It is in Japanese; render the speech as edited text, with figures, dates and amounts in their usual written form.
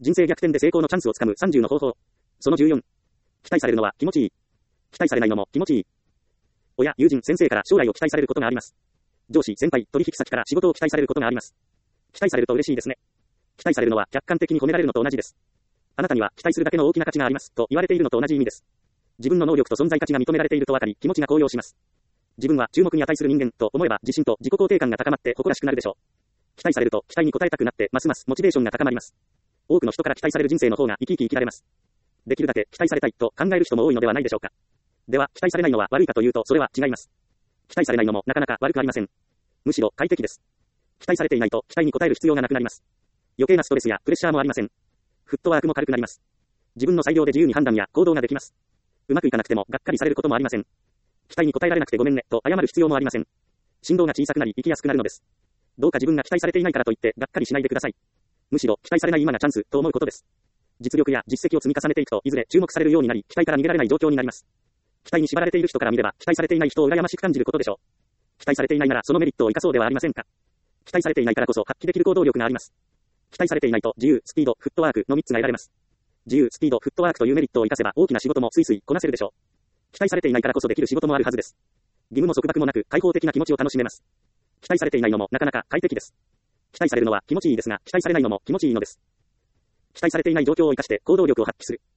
人生逆転で成功のチャンスをつかむ30の方法。その14。期待されるのは気持ちいい。期待されないのも気持ちいい。親、友人、先生から将来を期待されることがあります。上司、先輩、取引先から仕事を期待されることがあります。期待されると嬉しいですね。期待されるのは客観的に褒められるのと同じです。あなたには期待するだけの大きな価値がありますと言われているのと同じ意味です。自分の能力と存在価値が認められていると分かり、気持ちが高揚します。自分は注目に値する人間と思えば自信と自己肯定感が高まって誇らしくなるでしょう。期待されると期待に応えたくなってますますモチベーションが高まります。多くの人から期待される人生の方が生き生き生きられます。できるだけ期待されたいと考える人も多いのではないでしょうか。では、期待されないのは悪いかというとそれは違います。期待されないのもなかなか悪くありません。むしろ快適です。期待されていないと期待に応える必要がなくなります。余計なストレスやプレッシャーもありません。フットワークも軽くなります。自分の裁量で自由に判断や行動ができます。うまくいかなくてもがっかりされることもありません。期待に応えられなくてごめんねと謝る必要もありません。振動が小さくなり生きやすくなるのです。どうか自分が期待されていないからといってがっかりしないでください。むしろ期待されない今がチャンスと思うことです。実力や実績を積み重ねていくといずれ注目されるようになり期待から逃げられない状況になります。期待に縛られている人から見れば期待されていない人を羨ましく感じることでしょう。期待されていないならそのメリットを生かそうではありませんか。期待されていないからこそ発揮できる行動力があります。期待されていないと自由、スピード、フットワークの3つが得られます。自由、スピード、フットワークというメリットを生かせば大きな仕事もスイスイこなせるでしょう。期待されていないからこそできる仕事もあるはずです。義務も束縛もなく開放的な気持ちを楽しめます。期待されていないのもなかなか快適です。期待されるのは気持ちいいですが、期待されないのも気持ちいいのです。期待されていない状況を生かして行動力を発揮する。